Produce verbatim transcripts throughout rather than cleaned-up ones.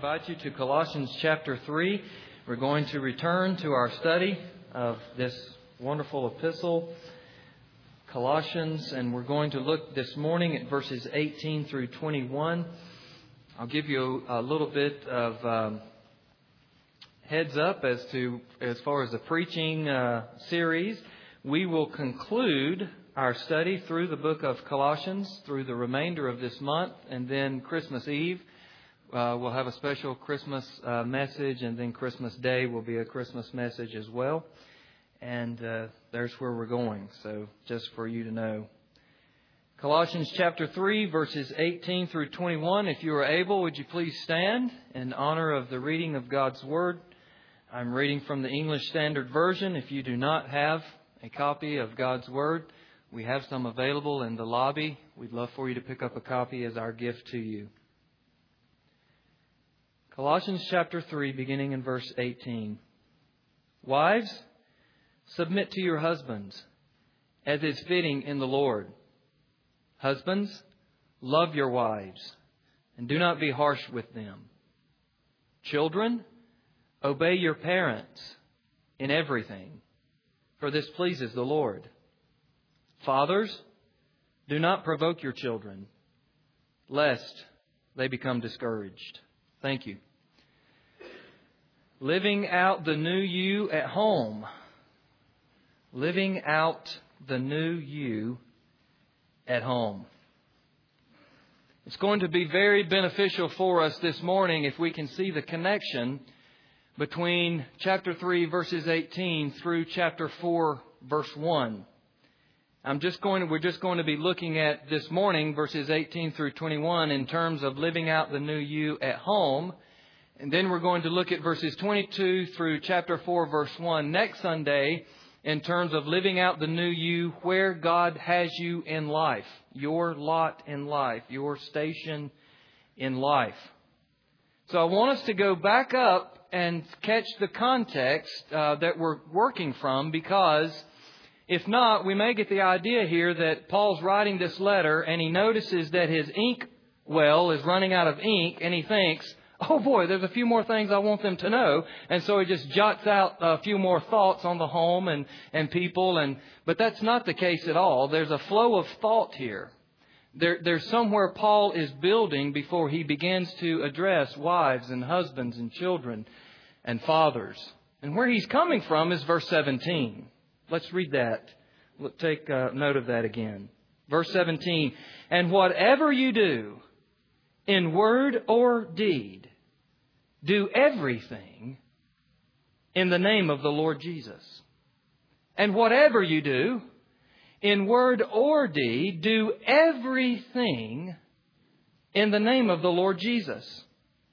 invite you to Colossians chapter three. We're going to return to our study of this wonderful epistle, Colossians, and we're going to look this morning at verses eighteen through twenty-one. I'll give you a, a little bit of um, heads up as to as far as the preaching uh, series. We will conclude our study through the book of Colossians through the remainder of this month, and then Christmas Eve uh, we'll have a special Christmas uh, message, and then Christmas Day will be a Christmas message as well. And uh, there's where we're going, so just for you to know. Colossians chapter three, verses eighteen through twenty-one. If you are able, would you please stand in honor of the reading of God's Word? I'm reading from the English Standard Version. If you do not have a copy of God's Word, we have some available in the lobby. We'd love for you to pick up a copy as our gift to you. Colossians chapter three, beginning in verse eighteen. Wives, submit to your husbands, as is fitting in the Lord. Husbands, love your wives, and do not be harsh with them. Children, obey your parents in everything, for this pleases the Lord. Fathers, do not provoke your children, lest they become discouraged. Thank you. Living out the new you at home. Living out the new you at home. It's going to be very beneficial for us this morning if we can see the connection between chapter three, verses eighteen through chapter four, verse one. I'm just going to, we're just going to be looking at this morning verses eighteen through twenty-one in terms of living out the new you at home. And then we're going to look at verses twenty-two through chapter four, verse one next Sunday in terms of living out the new you where God has you in life, your lot in life, your station in life. So I want us to go back up and catch the context uh, that we're working from, because if not, we may get the idea here that Paul's writing this letter and he notices that his ink well is running out of ink, and he thinks, oh boy, there's a few more things I want them to know. And so he just jots out a few more thoughts on the home and, and people. And but that's not the case at all. There's a flow of thought here. There, there's somewhere Paul is building before he begins to address wives and husbands and children and fathers. And where he's coming from is verse seventeen. Let's read that. Let's take uh, note of that again. Verse seventeen. And whatever you do, in word or deed, do everything in the name of the Lord Jesus. And whatever you do, in word or deed, do everything in the name of the Lord Jesus.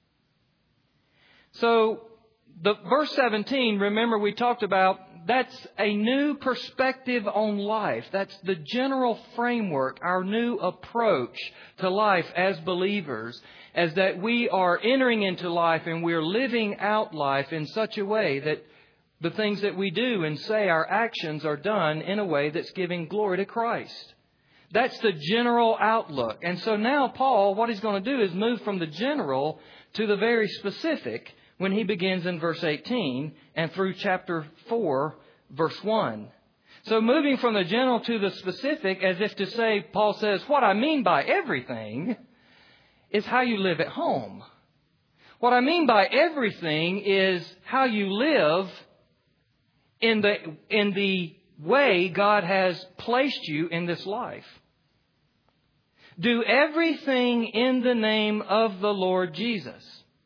So, the verse seventeen, remember we talked about, that's a new perspective on life. That's the general framework, our new approach to life as believers, as that we are entering into life and we're living out life in such a way that the things that we do and say, our actions are done in a way that's giving glory to Christ. That's the general outlook. And so now Paul, what he's going to do is move from the general to the very specific when he begins in verse eighteen and through chapter four, verse one. So moving from the general to the specific, as if to say, Paul says, what I mean by everything is how you live at home. What I mean by everything is how you live in the, in the way God has placed you in this life. Do everything in the name of the Lord Jesus.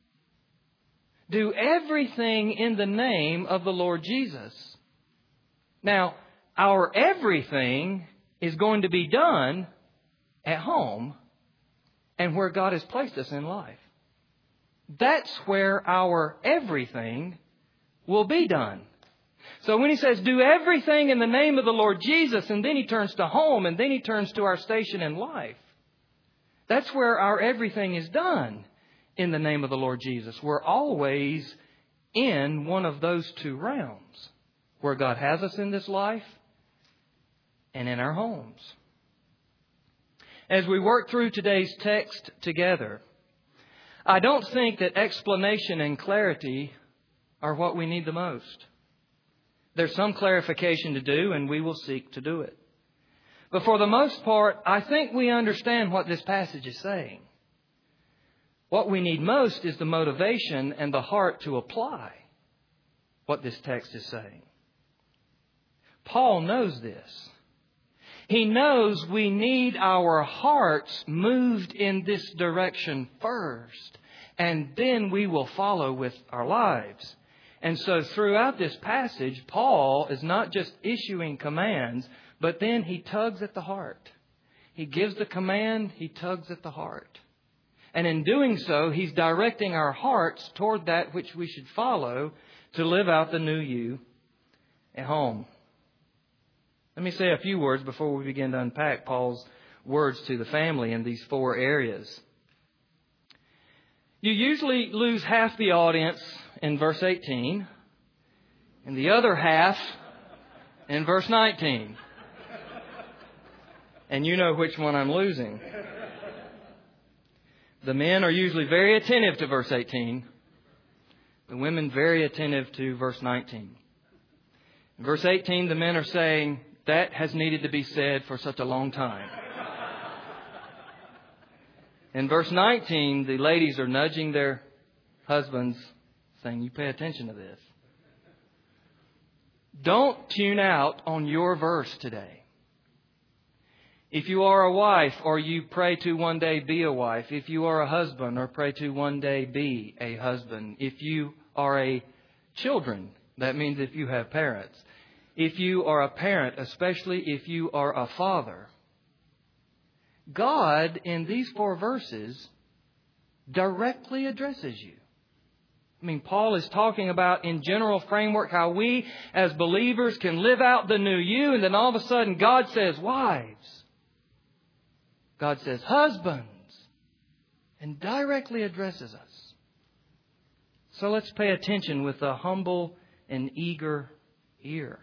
Do everything in the name of the Lord Jesus. Now, our everything is going to be done at home and where God has placed us in life. That's where our everything will be done. So when he says, do everything in the name of the Lord Jesus, and then he turns to home, and then he turns to our station in life, that's where our everything is done. In the name of the Lord Jesus. We're always in one of those two realms, where God has us in this life and in our homes. As we work through today's text together, I don't think that explanation and clarity are what we need the most. There's some clarification to do, and we will seek to do it. But for the most part, I think we understand what this passage is saying. What we need most is the motivation and the heart to apply what this text is saying. Paul knows this. He knows we need our hearts moved in this direction first, and then we will follow with our lives. And so throughout this passage, Paul is not just issuing commands, but then he tugs at the heart. He gives the command, he tugs at the heart. And in doing so, he's directing our hearts toward that which we should follow to live out the new you at home. Let me say a few words before we begin to unpack Paul's words to the family in these four areas. You usually lose half the audience in verse eighteen and the other half in verse nineteen. And you know which one I'm losing. The men are usually very attentive to verse eighteen. The women very attentive to verse nineteen. In verse eighteen, the men are saying, that has needed to be said for such a long time. In verse nineteen, the ladies are nudging their husbands, saying, you pay attention to this. Don't tune out on your verse today. If you are a wife or you pray to one day be a wife, if you are a husband or pray to one day be a husband, if you are a children, that means if you have parents, if you are a parent, especially if you are a father, God in these four verses directly addresses you. I mean, Paul is talking about in general framework how we as believers can live out the new you, and then all of a sudden God says, wives. God says, husbands, and directly addresses us. So let's pay attention with a humble and eager ear.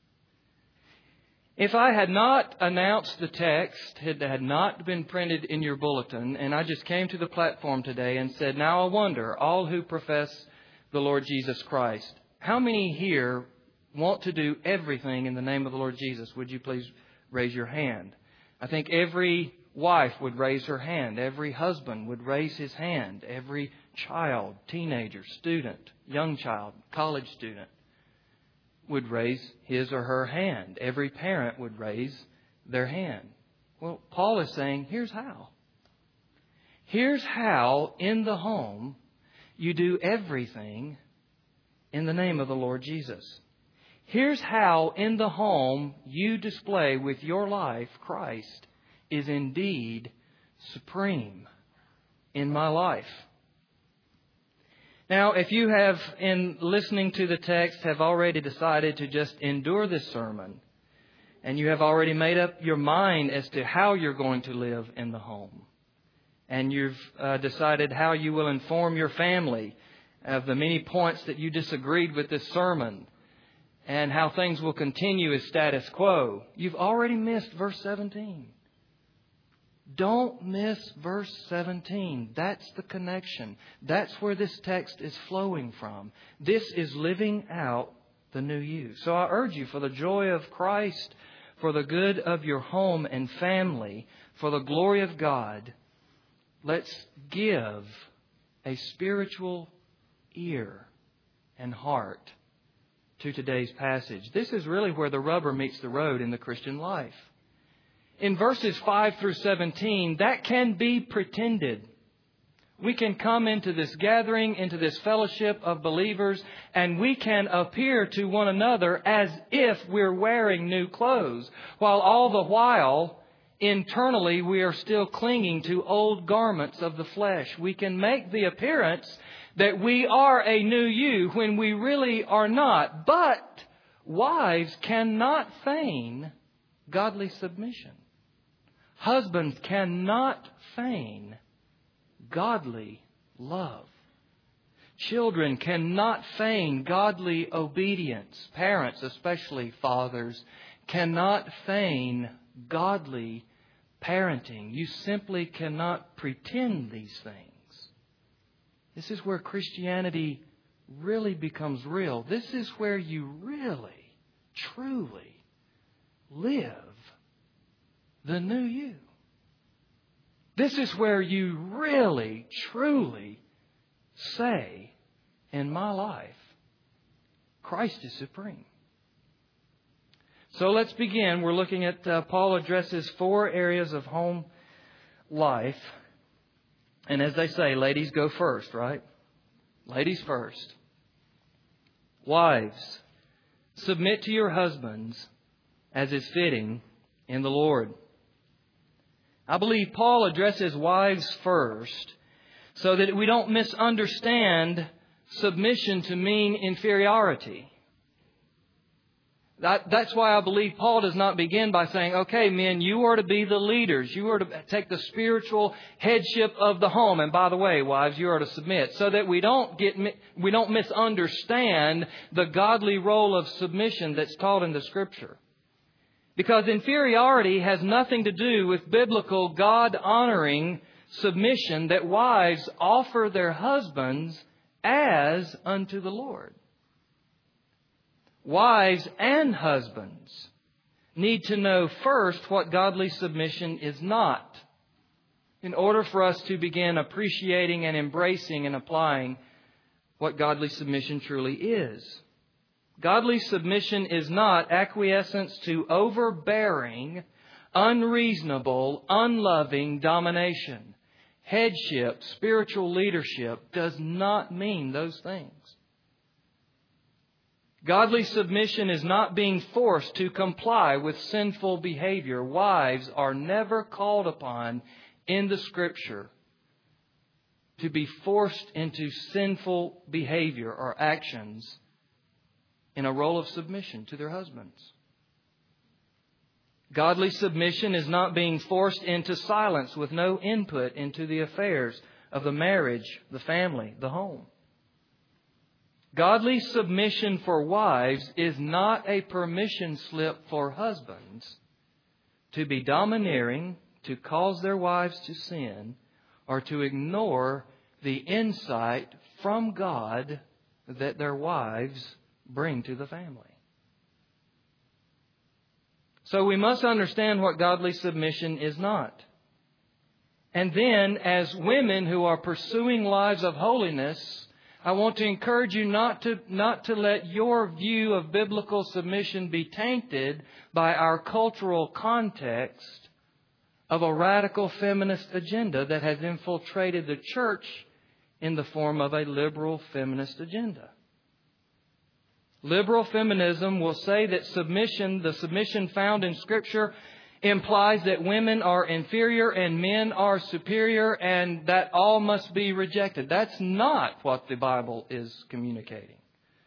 If I had not announced the text, it had not been printed in your bulletin, and I just came to the platform today and said, now I wonder, all who profess the Lord Jesus Christ, how many here want to do everything in the name of the Lord Jesus? Would you please raise your hand? I think every wife would raise her hand. Every husband would raise his hand. Every child, teenager, student, young child, college student would raise his or her hand. Every parent would raise their hand. Well, Paul is saying, here's how. Here's how in the home you do everything in the name of the Lord Jesus. Here's how in the home you display with your life Christ is indeed supreme in my life. Now, if you have, in listening to the text, have already decided to just endure this sermon, and you have already made up your mind as to how you're going to live in the home, and you've uh, decided how you will inform your family of the many points that you disagreed with this sermon, and how things will continue as status quo, you've already missed verse seventeen. Don't miss verse seventeen. That's the connection. That's where this text is flowing from. This is living out the new you. So I urge you, for the joy of Christ, for the good of your home and family, for the glory of God, let's give a spiritual ear and heart to today's passage. This is really where the rubber meets the road in the Christian life. In verses five through seventeen, that can be pretended. We can come into this gathering, into this fellowship of believers, and we can appear to one another as if we're wearing new clothes, while all the while, internally, we are still clinging to old garments of the flesh. We can make the appearance that we are a new you when we really are not. But wives cannot feign godly submission. Husbands cannot feign godly love. Children cannot feign godly obedience. Parents, especially fathers, cannot feign godly parenting. You simply cannot pretend these things. This is where Christianity really becomes real. This is where you really, truly live the new you. This is where you really, truly say, in my life, Christ is supreme. So let's begin. We're looking at, uh, Paul addresses four areas of home life. And as they say, ladies go first, right? Ladies first. Wives, submit to your husbands as is fitting in the Lord. I believe Paul addresses wives first so that we don't misunderstand submission to mean inferiority. That, that's why I believe Paul does not begin by saying, okay, men, you are to be the leaders. You are to take the spiritual headship of the home. And by the way, wives, you are to submit. So that we don't get, we don't misunderstand the godly role of submission that's taught in the Scripture. Because inferiority has nothing to do with biblical, God-honoring submission that wives offer their husbands as unto the Lord. Wives and husbands need to know first what godly submission is not, in order for us to begin appreciating and embracing and applying what godly submission truly is. Godly submission is not acquiescence to overbearing, unreasonable, unloving domination. Headship, spiritual leadership does not mean those things. Godly submission is not being forced to comply with sinful behavior. Wives are never called upon in the Scripture to be forced into sinful behavior or actions in a role of submission to their husbands. Godly submission is not being forced into silence with no input into the affairs of the marriage, the family, the home. Godly submission for wives is not a permission slip for husbands to be domineering, to cause their wives to sin, or to ignore the insight from God that their wives bring to the family. So we must understand what godly submission is not. And then, as women who are pursuing lives of holiness, I want to encourage you not to, not to let your view of biblical submission be tainted by our cultural context of a radical feminist agenda that has infiltrated the church in the form of a liberal feminist agenda. Liberal feminism will say that submission, the submission found in Scripture, implies that women are inferior and men are superior, and that all must be rejected. That's not what the Bible is communicating.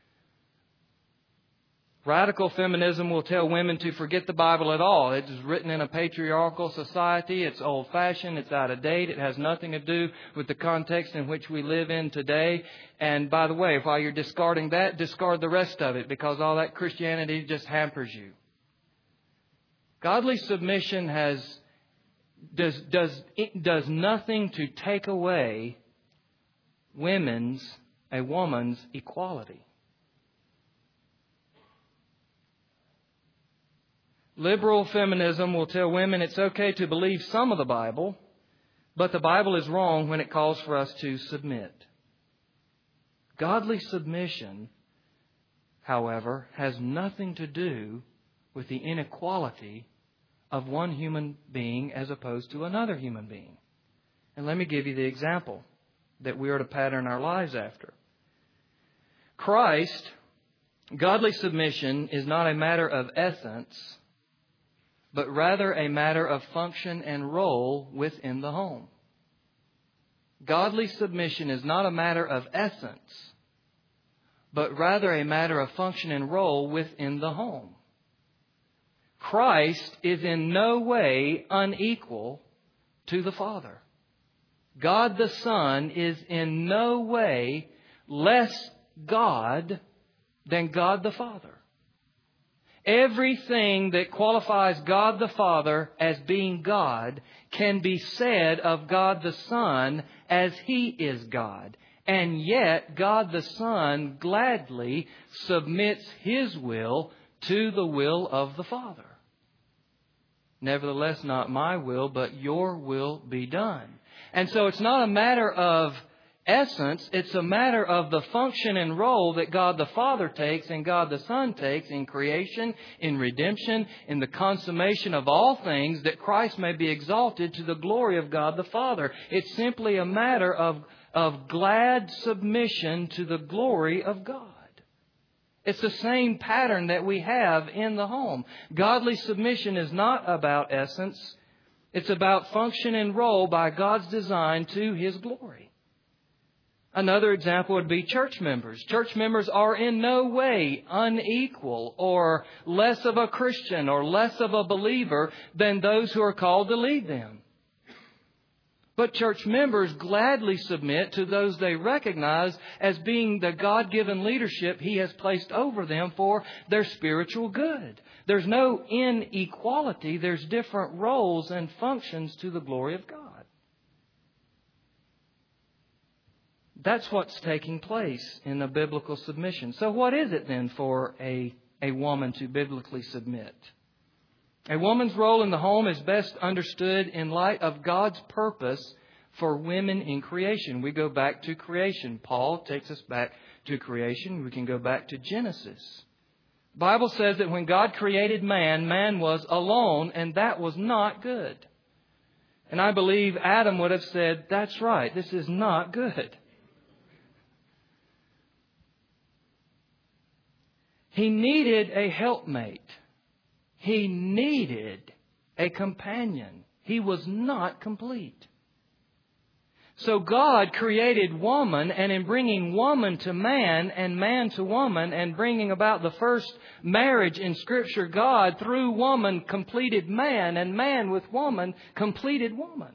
Radical feminism will tell women to forget the Bible at all. It is written in a patriarchal society. It's old-fashioned. It's out of date. It has nothing to do with the context in which we live in today. And by the way, while you're discarding that, discard the rest of it, because all that Christianity just hampers you. Godly submission has does does it does nothing to take away women's a woman's equality. Liberal feminism will tell women it's okay to believe some of the Bible, but the Bible is wrong when it calls for us to submit. Godly submission, however, has nothing to do with the inequality of one human being as opposed to another human being. And let me give you the example that we are to pattern our lives after. Christ, godly submission is not a matter of essence, but rather a matter of function and role within the home. Godly submission is not a matter of essence, but rather a matter of function and role within the home. Christ is in no way unequal to the Father. God the Son is in no way less God than God the Father. Everything that qualifies God the Father as being God can be said of God the Son as He is God. And yet, God the Son gladly submits His will to the will of the Father. Nevertheless, not my will, but your will be done. And so it's not a matter of essence, it's a matter of the function and role that God the Father takes and God the Son takes in creation, in redemption, in the consummation of all things, that Christ may be exalted to the glory of God the Father. It's simply a matter of, of glad submission to the glory of God. It's the same pattern that we have in the home. Godly submission is not about essence. It's about function and role by God's design to His glory. Another example would be church members. Church members are in no way unequal or less of a Christian or less of a believer than those who are called to lead them. But church members gladly submit to those they recognize as being the God-given leadership He has placed over them for their spiritual good. There's no inequality. There's different roles and functions to the glory of God. That's what's taking place in the biblical submission. So what is it then for a, a woman to biblically submit? A woman's role in the home is best understood in light of God's purpose for women in creation. We go back to creation. Paul takes us back to creation. We can go back to Genesis. The Bible says that when God created man, man was alone, and that was not good. And I believe Adam would have said, that's right, this is not good. He needed a helpmate. He needed a companion. He was not complete. So God created woman, and in bringing woman to man and man to woman and bringing about the first marriage in Scripture, God, through woman, completed man, and man with woman completed woman.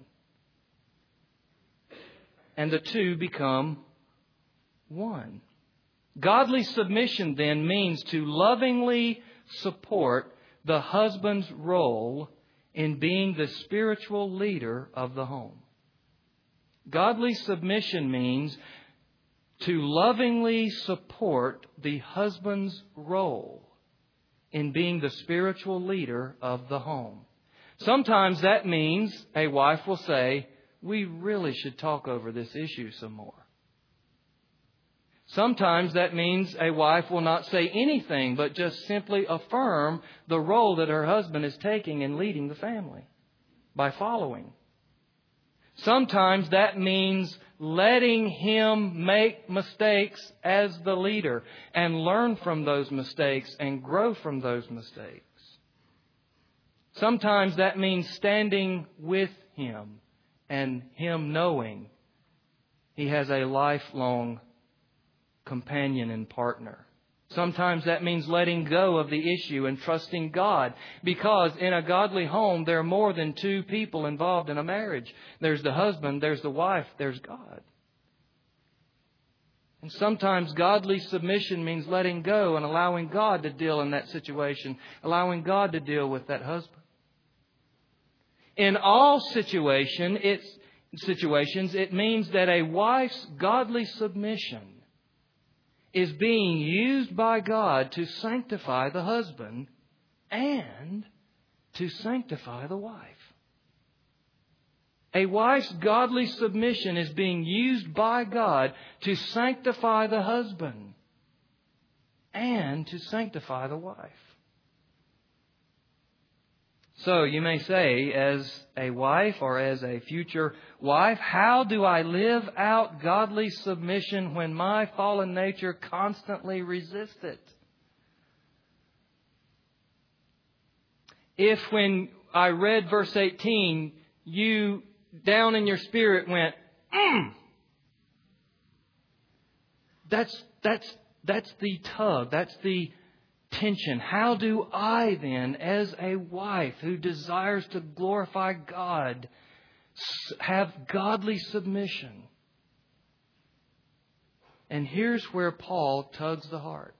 And the two become one. Godly submission then means to lovingly support the husband's role in being the spiritual leader of the home. Godly submission means to lovingly support the husband's role in being the spiritual leader of the home. Sometimes that means a wife will say, we really should talk over this issue some more. Sometimes that means a wife will not say anything, but just simply affirm the role that her husband is taking in leading the family by following. Sometimes that means letting him make mistakes as the leader and learn from those mistakes and grow from those mistakes. Sometimes that means standing with him and him knowing he has a lifelong companion and partner. Sometimes that means letting go of the issue and trusting God, because in a godly home there are more than two people involved in a marriage. There's the husband, there's the wife, there's God. And sometimes godly submission means letting go and allowing God to deal in that situation, allowing God to deal with that husband. In all situation, it's, situations, it means that a wife's godly submission is being used by God to sanctify the husband and to sanctify the wife. A wife's godly submission is being used by God to sanctify the husband and to sanctify the wife. So you may say, as a wife or as a future wife, how do I live out godly submission when my fallen nature constantly resists it? If when I read verse eighteen, you down in your spirit went, mm, that's, that's, that's the tug, that's the tension. How do I then, as a wife who desires to glorify God, have godly submission? And here's where Paul tugs the heart.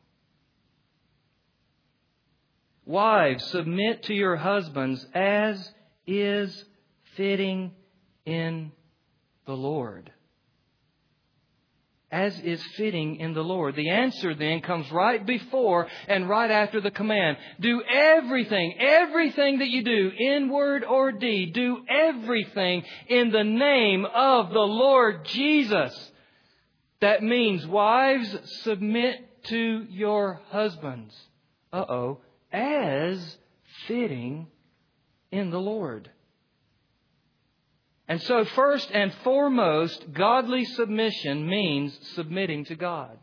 Wives, submit to your husbands as is fitting in the Lord. as is fitting in the Lord. The answer then comes right before and right after the command. Do everything, everything that you do, in word or deed, do everything in the name of the Lord Jesus. That means, wives, submit to your husbands. Uh-oh. As fitting in the Lord. And so first and foremost, godly submission means submitting to God.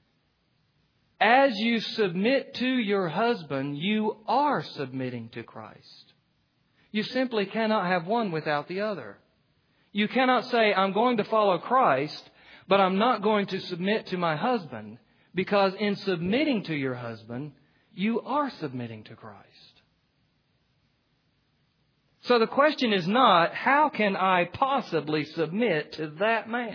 As you submit to your husband, you are submitting to Christ. You simply cannot have one without the other. You cannot say, I'm going to follow Christ, but I'm not going to submit to my husband, because in submitting to your husband, you are submitting to Christ. So the question is not, how can I possibly submit to that man?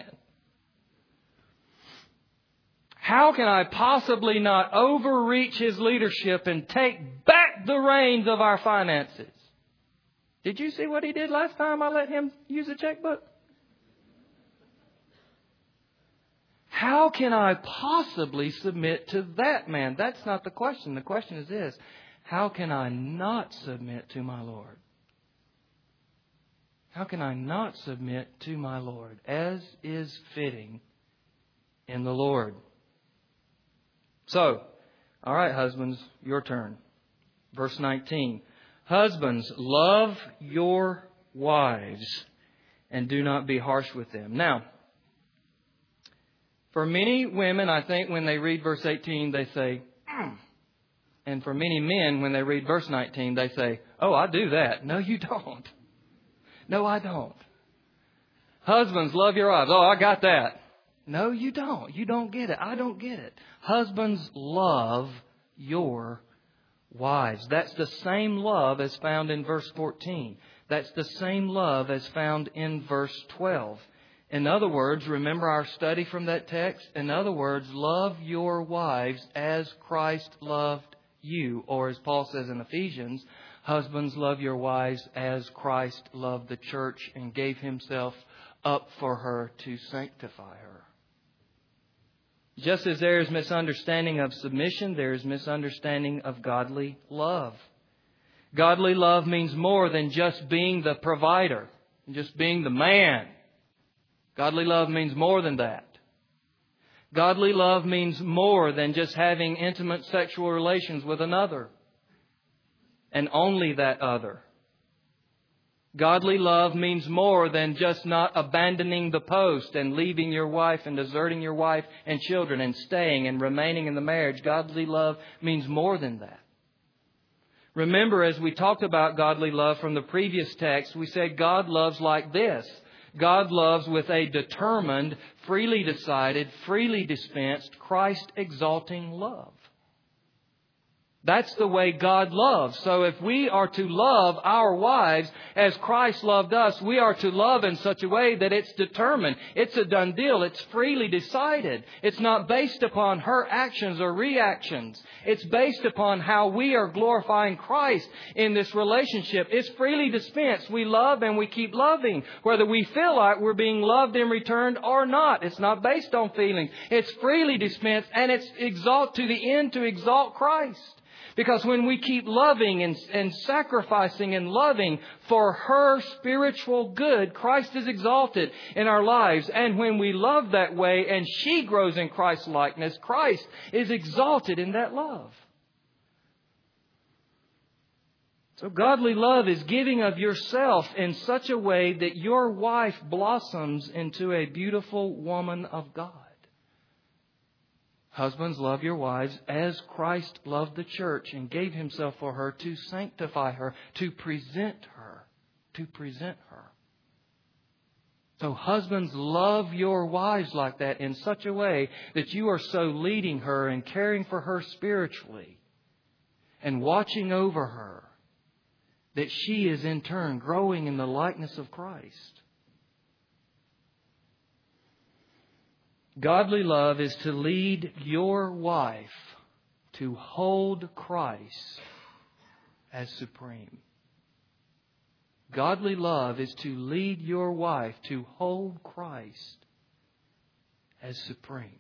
How can I possibly not overreach his leadership and take back the reins of our finances? Did you see what he did last time I let him use a checkbook? How can I possibly submit to that man? That's not the question. The question is this: how can I not submit to my Lord? How can I not submit to my Lord as is fitting in the Lord? So, all right, husbands, your turn. Verse nineteen. Husbands, love your wives and do not be harsh with them. Now, for many women, I think when they read verse eighteen, they say, mm. And for many men, when they read verse nineteen, they say, oh, I do that. No, you don't. No, I don't. Husbands, love your wives. Oh, I got that. No, you don't. You don't get it. I don't get it. Husbands, love your wives. That's the same love as found in verse fourteen. That's the same love as found in verse twelve. In other words, remember our study from that text? In other words, love your wives as Christ loved you. Or as Paul says in Ephesians, husbands, love your wives as Christ loved the church and gave Himself up for her to sanctify her. Just as there is misunderstanding of submission, there is misunderstanding of godly love. Godly love means more than just being the provider, just being the man. Godly love means more than that. Godly love means more than just having intimate sexual relations with another, and only that other. Godly love means more than just not abandoning the post and leaving your wife and deserting your wife and children and staying and remaining in the marriage. Godly love means more than that. Remember, as we talked about godly love from the previous text, we said God loves like this. God loves with a determined, freely decided, freely dispensed, Christ-exalting love. That's the way God loves. So if we are to love our wives as Christ loved us, we are to love in such a way that it's determined. It's a done deal. It's freely decided. It's not based upon her actions or reactions. It's based upon how we are glorifying Christ in this relationship. It's freely dispensed. We love and we keep loving, whether we feel like we're being loved in return or not. It's not based on feelings. It's freely dispensed, and it's exalt to the end to exalt Christ. Because when we keep loving and, and sacrificing and loving for her spiritual good, Christ is exalted in our lives. And when we love that way and she grows in Christ's likeness, Christ is exalted in that love. So godly love is giving of yourself in such a way that your wife blossoms into a beautiful woman of God. Husbands, love your wives as Christ loved the church and gave Himself for her to sanctify her, to present her, to present her. So husbands, love your wives like that in such a way that you are so leading her and caring for her spiritually and watching over her that she is in turn growing in the likeness of Christ. Godly love is to lead your wife to hold Christ as supreme. Godly love is to lead your wife to hold Christ as supreme.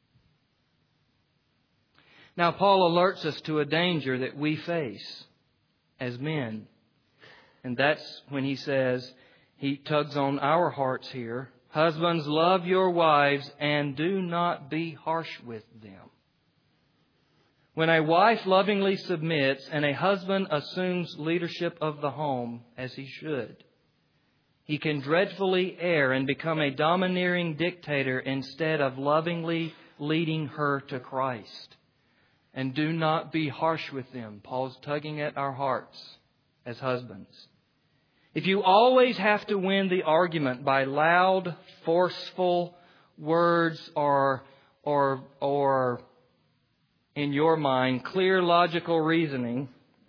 Now, Paul alerts us to a danger that we face as men. And that's when he says, he tugs on our hearts here. Husbands, love your wives and do not be harsh with them. When a wife lovingly submits and a husband assumes leadership of the home, as he should, he can dreadfully err and become a domineering dictator instead of lovingly leading her to Christ. And do not be harsh with them. Paul's tugging at our hearts as husbands. If you always have to win the argument by loud, forceful words or, or, or in your mind, clear logical reasoning,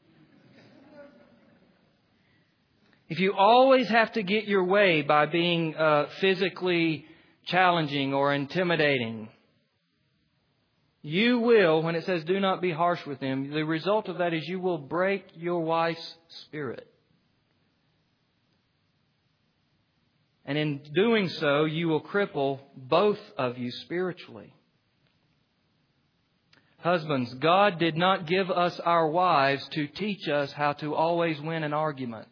if you always have to get your way by being uh, physically challenging or intimidating, you will, when it says do not be harsh with them, the result of that is you will break your wife's spirit. And in doing so, you will cripple both of you spiritually. Husbands, God did not give us our wives to teach us how to always win an argument.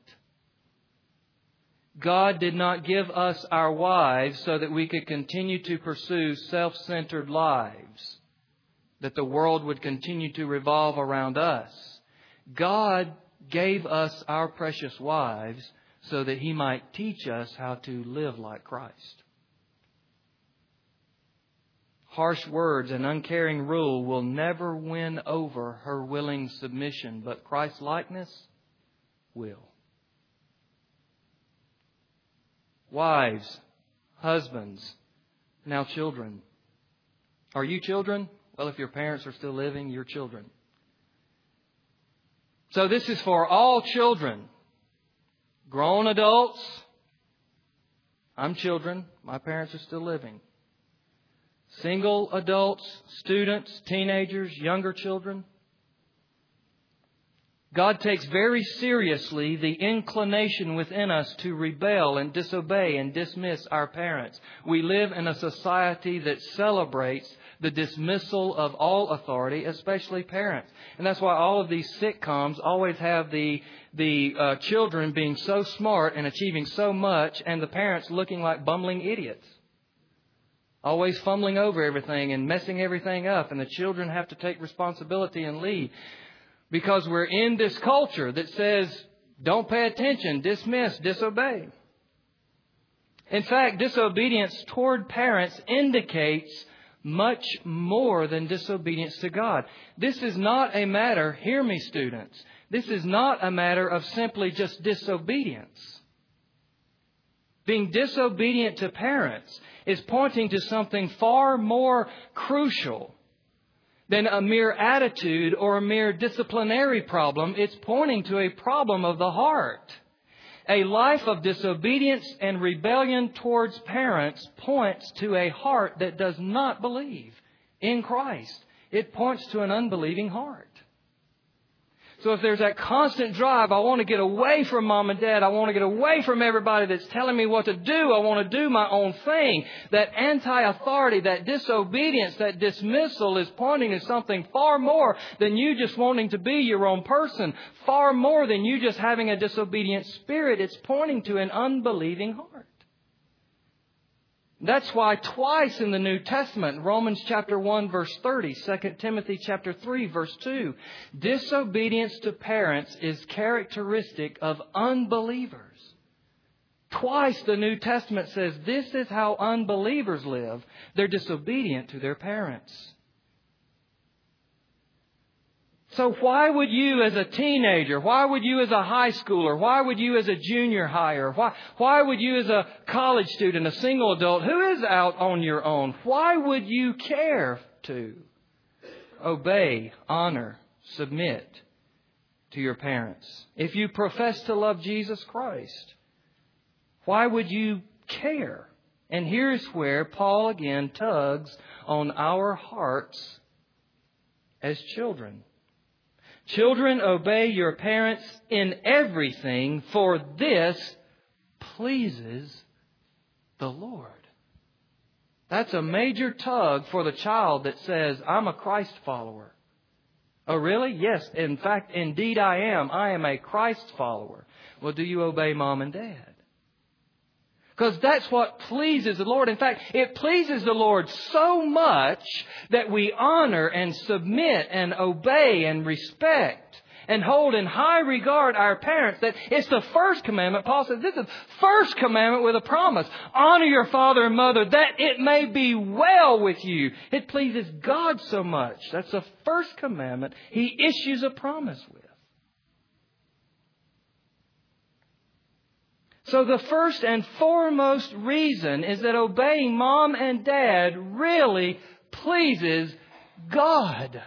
God did not give us our wives so that we could continue to pursue self-centered lives, that the world would continue to revolve around us. God gave us our precious wives so that He might teach us how to live like Christ. Harsh words and uncaring rule will never win over her willing submission, but Christ's likeness will. Wives, husbands, now children. Are you children? Well, if your parents are still living, you're children. So this is for all children. Grown adults, I'm children. My parents are still living. Single adults, students, teenagers, younger children. God takes very seriously the inclination within us to rebel and disobey and dismiss our parents. We live in a society that celebrates the dismissal of all authority, especially parents. And that's why all of these sitcoms always have the the uh, children being so smart and achieving so much, and the parents looking like bumbling idiots. Always fumbling over everything and messing everything up, and the children have to take responsibility and lead. Because we're in this culture that says, don't pay attention, dismiss, disobey. In fact, disobedience toward parents indicates much more than disobedience to God. This is not a matter, hear me students, this is not a matter of simply just disobedience. Being disobedient to parents is pointing to something far more crucial than a mere attitude or a mere disciplinary problem. It's pointing to a problem of the heart. A life of disobedience and rebellion towards parents points to a heart that does not believe in Christ. It points to an unbelieving heart. So if there's that constant drive, I want to get away from mom and dad. I want to get away from everybody that's telling me what to do. I want to do my own thing. That anti-authority, that disobedience, that dismissal is pointing to something far more than you just wanting to be your own person. Far more than you just having a disobedient spirit. It's pointing to an unbelieving heart. That's why twice in the New Testament, Romans chapter one verse thirty, Second Timothy chapter three verse two, disobedience to parents is characteristic of unbelievers. Twice the New Testament says this is how unbelievers live. They're disobedient to their parents. So why would you as a teenager, why would you as a high schooler, why would you as a junior higher, why, why would you as a college student, a single adult who is out on your own, why would you care to obey, honor, submit to your parents? If you profess to love Jesus Christ, why would you care? And here's where Paul again tugs on our hearts as children. Children, obey your parents in everything, for this pleases the Lord. That's a major tug for the child that says, I'm a Christ follower. Oh, really? Yes. In fact, indeed I am. I am a Christ follower. Well, do you obey mom and dad? Because that's what pleases the Lord. In fact, it pleases the Lord so much that we honor and submit and obey and respect and hold in high regard our parents. That it's the first commandment. Paul says this is the first commandment with a promise. Honor your father and mother that it may be well with you. It pleases God so much. That's the first commandment He issues a promise with. So the first and foremost reason is that obeying mom and dad really pleases God.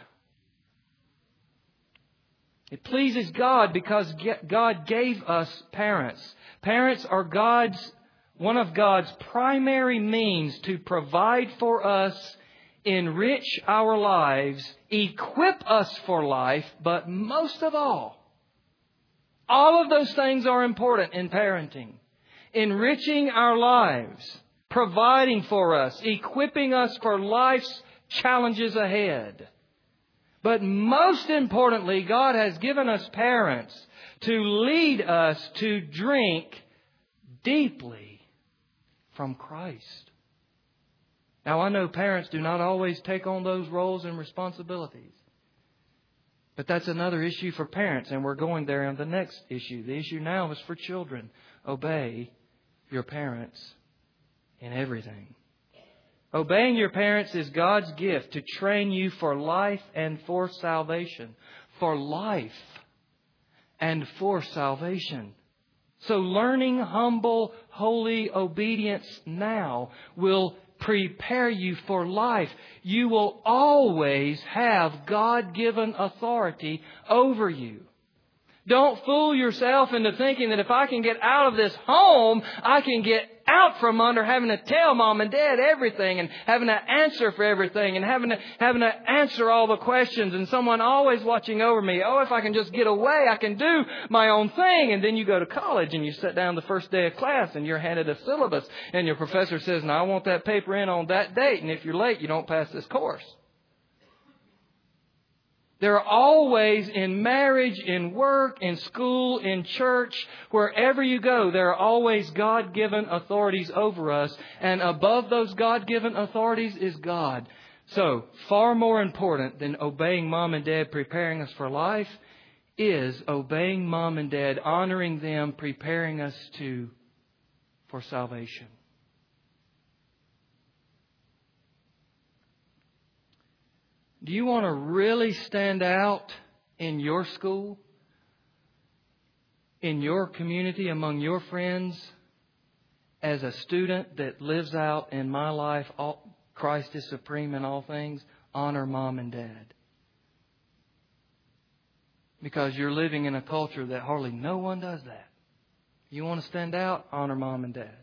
It pleases God because God gave us parents. Parents are God's, one of God's primary means to provide for us, enrich our lives, equip us for life, but most of all, all of those things are important in parenting. Enriching our lives, providing for us, equipping us for life's challenges ahead. But most importantly, God has given us parents to lead us to drink deeply from Christ. Now, I know parents do not always take on those roles and responsibilities. But that's another issue for parents, and we're going there on the next issue. The issue now is for children. Obey your parents in everything. Obeying your parents is God's gift to train you for life and for salvation. For life and for salvation. So learning humble, holy obedience now will prepare you for life. You will always have God-given authority over you. Don't fool yourself into thinking that if I can get out of this home, I can get out from under having to tell mom and dad everything and having to answer for everything and having to, having to answer all the questions and someone always watching over me. Oh, if I can just get away, I can do my own thing. And then you go to college and you sit down the first day of class and you're handed a syllabus and your professor says, now I want that paper in on that date. And if you're late, you don't pass this course. There are always, in marriage, in work, in school, in church, wherever you go, there are always God-given authorities over us. And above those God-given authorities is God. So, far more important than obeying mom and dad, preparing us for life, is obeying mom and dad, honoring them, preparing us to for salvation. Do you want to really stand out in your school, in your community, among your friends, as a student that lives out in my life, all, Christ is supreme in all things? Honor mom and dad. Because you're living in a culture that hardly no one does that. You want to stand out? Honor mom and dad.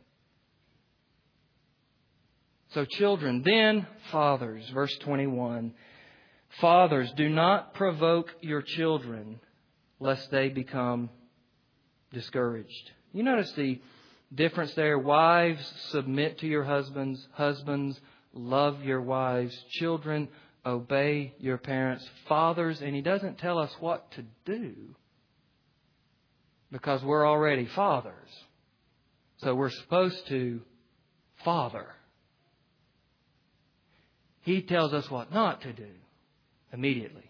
So children, then fathers, verse twenty-one. Fathers, do not provoke your children, lest they become discouraged. You notice the difference there. Wives, submit to your husbands. Husbands, love your wives. Children, obey your parents. Fathers, and he doesn't tell us what to do because we're already fathers. So we're supposed to father. He tells us what not to do. Immediately.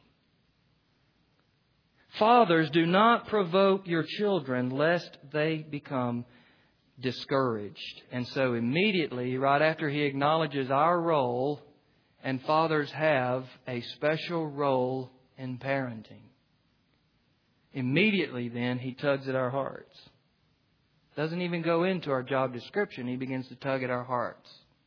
Fathers, do not provoke your children lest they become discouraged. And so immediately, right after he acknowledges our role, and fathers have a special role in parenting. Immediately then, he tugs at our hearts. Doesn't even go into our job description. He begins to tug at our hearts.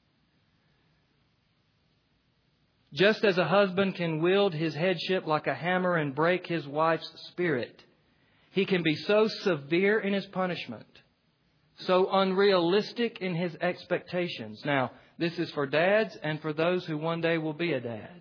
Just as a husband can wield his headship like a hammer and break his wife's spirit, he can be so severe in his punishment, so unrealistic in his expectations. Now, this is for dads and for those who one day will be a dad.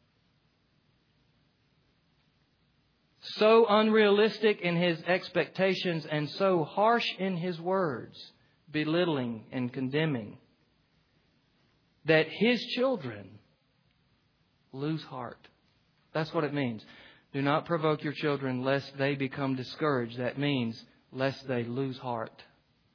So unrealistic in his expectations and so harsh in his words, belittling and condemning. that His children lose heart. That's what it means. Do not provoke your children lest they become discouraged. That means lest they lose heart.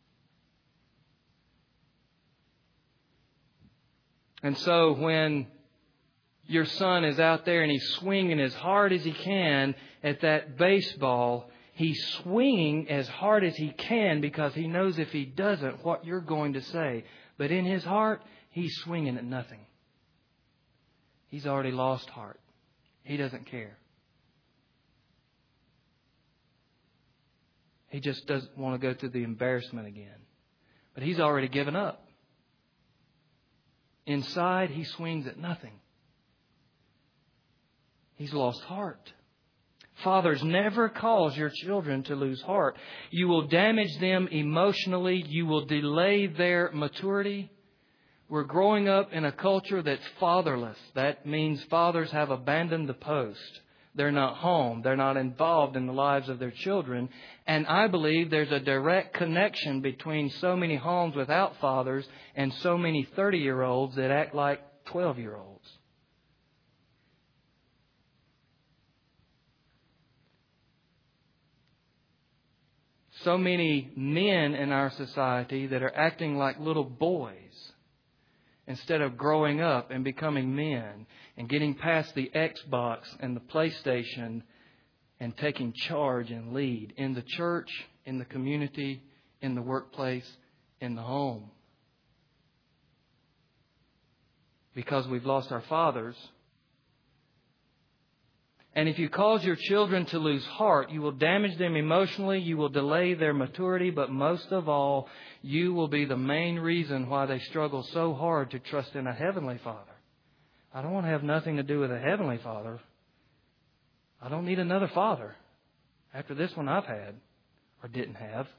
And so when your son is out there and he's swinging as hard as he can at that baseball, he's swinging as hard as he can because he knows if he doesn't, what you're going to say. But in his heart, he's swinging at nothing. He's already lost heart. He doesn't care. He just doesn't want to go through the embarrassment again. But he's already given up. Inside, he swings at nothing. He's lost heart. Fathers, never cause your children to lose heart. You will damage them emotionally. You will delay their maturity. We're growing up in a culture that's fatherless. That means fathers have abandoned the post. They're not home. They're not involved in the lives of their children. And I believe there's a direct connection between so many homes without fathers and so many thirty-year-olds that act like twelve-year-olds. So many men in our society that are acting like little boys instead of growing up and becoming men and getting past the Xbox and the PlayStation and taking charge and lead in the church, in the community, in the workplace, in the home. Because we've lost our fathers. And if you cause your children to lose heart, you will damage them emotionally, you will delay their maturity, but most of all, you will be the main reason why they struggle so hard to trust in a Heavenly Father. I don't want to have nothing to do with a Heavenly Father. I don't need another father after this one I've had or didn't have.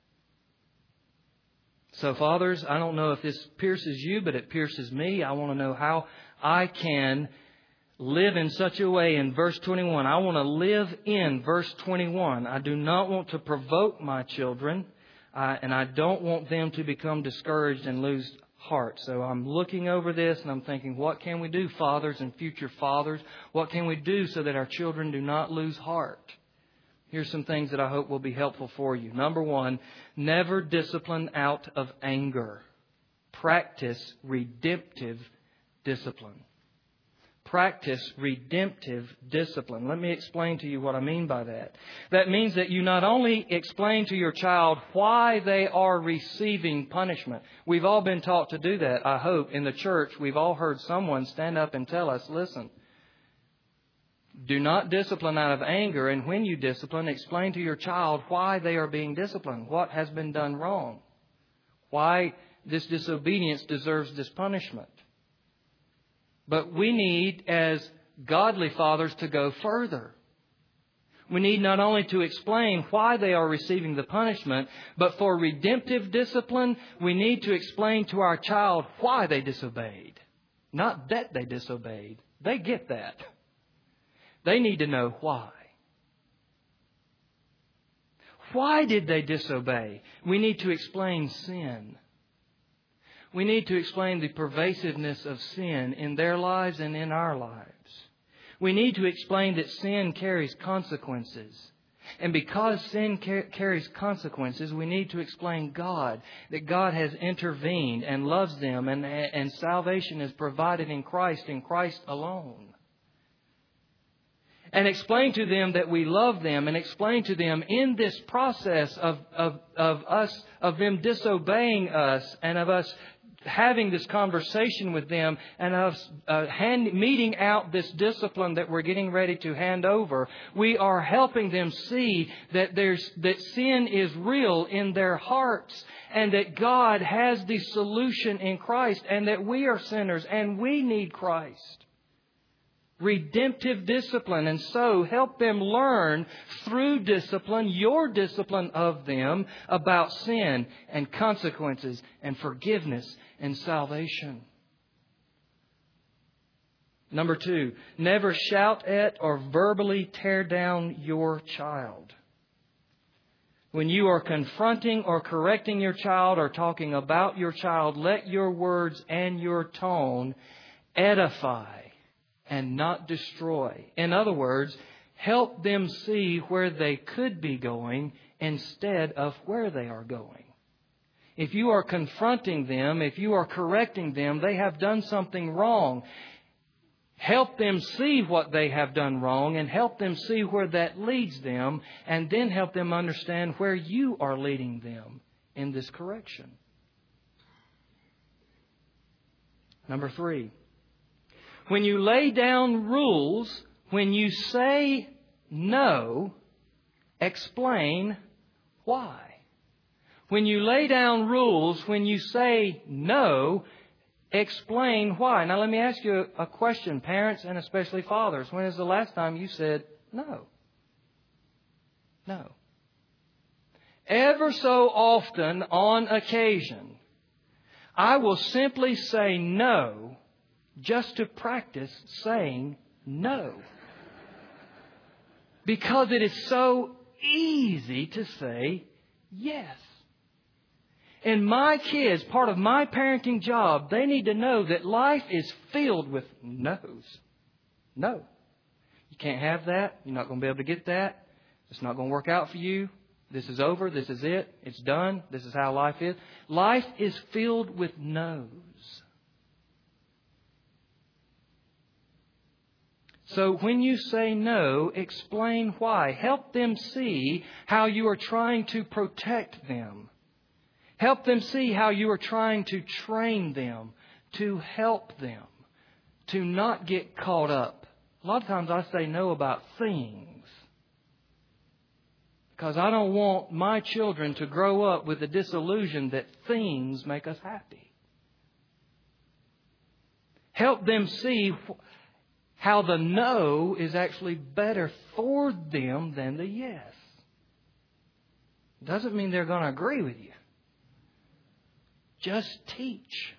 So fathers, I don't know if this pierces you, but it pierces me. I want to know how I can live in such a way in verse twenty-one. I want to live in verse twenty-one. I do not want to provoke my children, uh, and I don't want them to become discouraged and lose heart. So I'm looking over this and I'm thinking, what can we do, fathers and future fathers? What can we do so that our children do not lose heart? Here's some things that I hope will be helpful for you. Number one, never discipline out of anger. Practice redemptive discipline. Practice redemptive discipline. Let me explain to you what I mean by that. That means that you not only explain to your child why they are receiving punishment. We've all been taught to do that, I hope. In the church, we've all heard someone stand up and tell us, listen, do not discipline out of anger. And when you discipline, explain to your child why they are being disciplined. What has been done wrong. Why this disobedience deserves this punishment. But we need, as godly fathers, to go further. We need not only to explain why they are receiving the punishment, but for redemptive discipline, we need to explain to our child why they disobeyed. Not that they disobeyed. They get that. They need to know why. Why did they disobey? We need to explain sin. We need to explain the pervasiveness of sin in their lives and in our lives. We need to explain that sin carries consequences. And because sin car- carries consequences, we need to explain God, that God has intervened and loves them, and, and salvation is provided in Christ, in Christ alone. And explain to them that we love them, and explain to them in this process of, of, of us, of them disobeying us, and of us having this conversation with them, and us uh, hand, meeting out this discipline that we're getting ready to hand over, we are helping them see that there's that sin is real in their hearts, and that God has the solution in Christ, and that we are sinners and we need Christ. Redemptive discipline. And so help them learn through discipline, your discipline of them, about sin and consequences and forgiveness and salvation. Number two, never shout at or verbally tear down your child. When you are confronting or correcting your child or talking about your child, let your words and your tone edify and not destroy. In other words, help them see where they could be going instead of where they are going. If you are confronting them, if you are correcting them, they have done something wrong. Help them see what they have done wrong and help them see where that leads them, and then help them understand where you are leading them in this correction. Number three, when you lay down rules, when you say no, explain why. When you lay down rules, when you say no, explain why. Now let me ask you a question, parents and especially fathers. When is the last time you said no? No. Ever so often, on occasion, I will simply say no just to practice saying no. Because it is so easy to say yes. And my kids, part of my parenting job, they need to know that life is filled with no's. No. You can't have that. You're not going to be able to get that. It's not going to work out for you. This is over. This is it. It's done. This is how life is. Life is filled with no's. So when you say no, explain why. Help them see how you are trying to protect them. Help them see how you are trying to train them, to help them, to not get caught up. A lot of times I say no about things because I don't want my children to grow up with the disillusion that things make us happy. Help them see how the no is actually better for them than the yes. Doesn't mean they're going to agree with you. Just teach.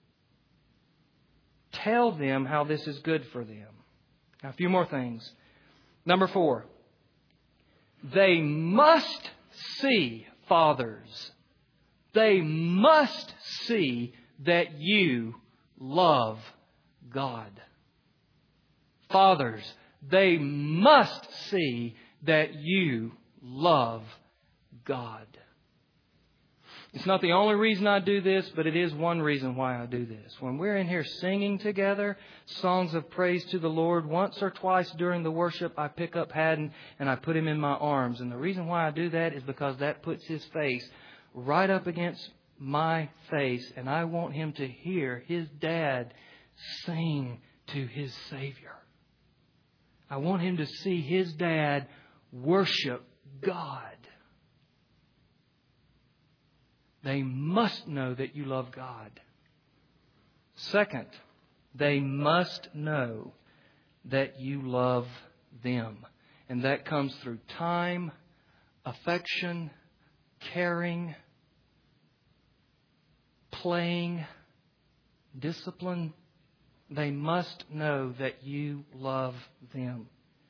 Tell them how this is good for them. Now, a few more things. Number four. They must see, fathers. They must see that you love God. Fathers, they must see that you love God. It's not the only reason I do this, but it is one reason why I do this. When we're in here singing together, songs of praise to the Lord, once or twice during the worship, I pick up Haddon and I put him in my arms. And the reason why I do that is because that puts his face right up against my face. And I want him to hear his dad sing to his Savior. I want him to see his dad worship God. They must know that you love God. Second, they must know that you love them. And that comes through time, affection, caring, playing, discipline. They must know that you love them.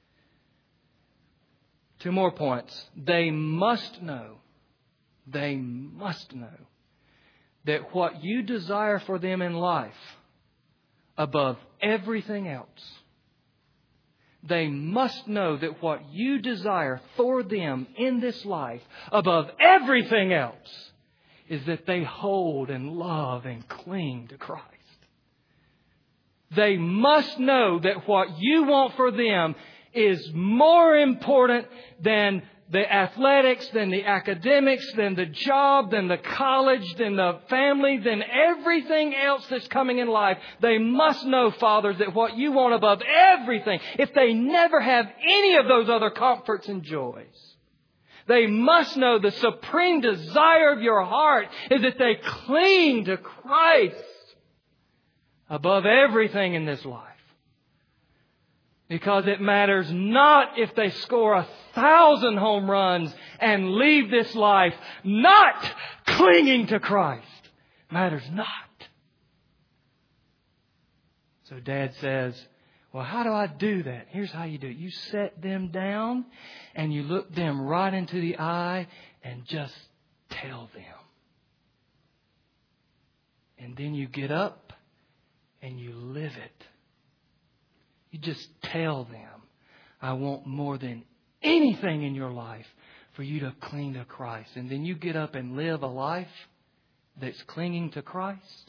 Two more points. They must know. They must know that what you desire for them in life above everything else, they must know that what you desire for them in this life above everything else is that they hold and love and cling to Christ. They must know that what you want for them is more important than the athletics, than the academics, than the job, than the college, than the family, than everything else that's coming in life. They must know, fathers, that what you want above everything, if they never have any of those other comforts and joys, they must know the supreme desire of your heart is that they cling to Christ above everything in this life. Because it matters not if they score a thousand home runs and leave this life not clinging to Christ. Matters not. So Dad says, Well, how do I do that? Here's how you do it. You set them down and you look them right into the eye and just tell them. And then you get up and you live it. You just tell them, I want more than anything in your life for you to cling to Christ. And then you get up and live a life that's clinging to Christ.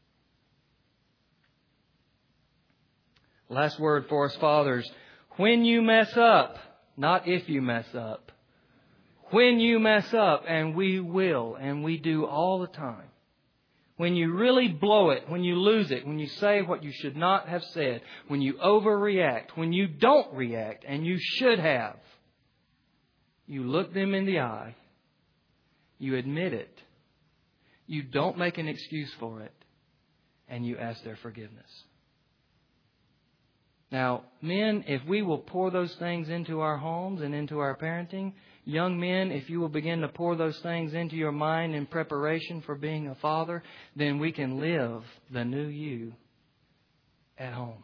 Last word for us fathers. When you mess up, not if you mess up. When you mess up, and we will, and we do all the time. When you really blow it, when you lose it, when you say what you should not have said, when you overreact, when you don't react, and you should have, you look them in the eye, you admit it, you don't make an excuse for it, and you ask their forgiveness. Now, men, if we will pour those things into our homes and into our parenting, young men, if you will begin to pour those things into your mind in preparation for being a father, then we can live the new you at home.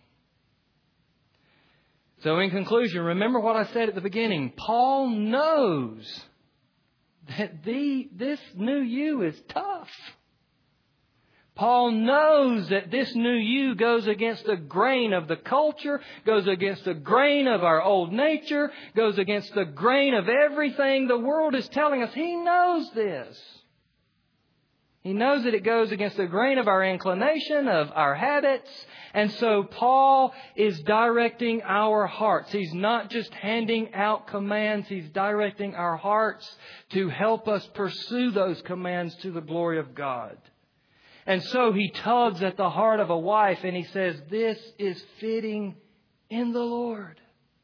So in conclusion, remember what I said at the beginning. Paul knows that the, this new you is tough. Paul knows that this new you goes against the grain of the culture, goes against the grain of our old nature, goes against the grain of everything the world is telling us. He knows this. He knows that it goes against the grain of our inclination, of our habits. And so Paul is directing our hearts. He's not just handing out commands. He's directing our hearts to help us pursue those commands to the glory of God. And so he tugs at the heart of a wife and he says, this is fitting in the Lord.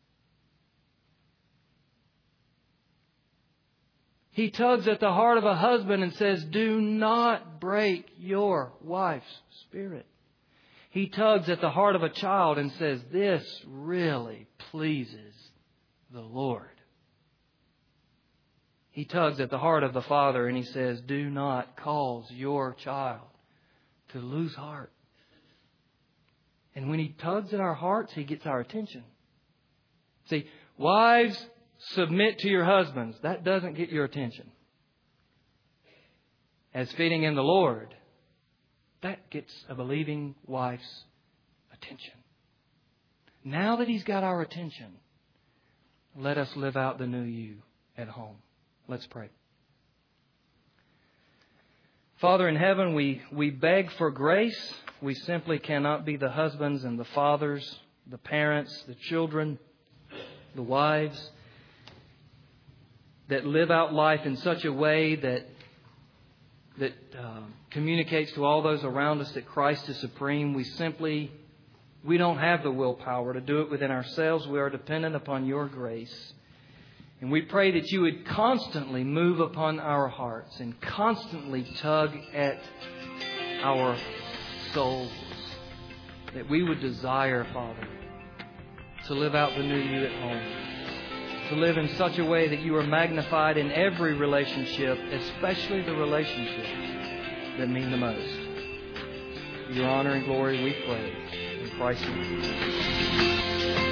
He tugs at the heart of a husband and says, do not break your wife's spirit. He tugs at the heart of a child and says, this really pleases the Lord. He tugs at the heart of the father and he says, do not cause your child to lose heart. And when he tugs at our hearts, he gets our attention. See, wives, submit to your husbands. That doesn't get your attention. As fitting in the Lord, that gets a believing wife's attention. Now that he's got our attention, let us live out the new you at home. Let's pray. Father in heaven, we, we beg for grace. We simply cannot be the husbands and the fathers, the parents, the children, the wives that live out life in such a way that that uh, communicates to all those around us that Christ is supreme. We simply, we don't have the willpower to do it within ourselves. We are dependent upon your grace. And we pray that you would constantly move upon our hearts and constantly tug at our souls. That we would desire, Father, to live out the new you at home. To live in such a way that you are magnified in every relationship, especially the relationships that mean the most. For your honor and glory we pray. In Christ's name.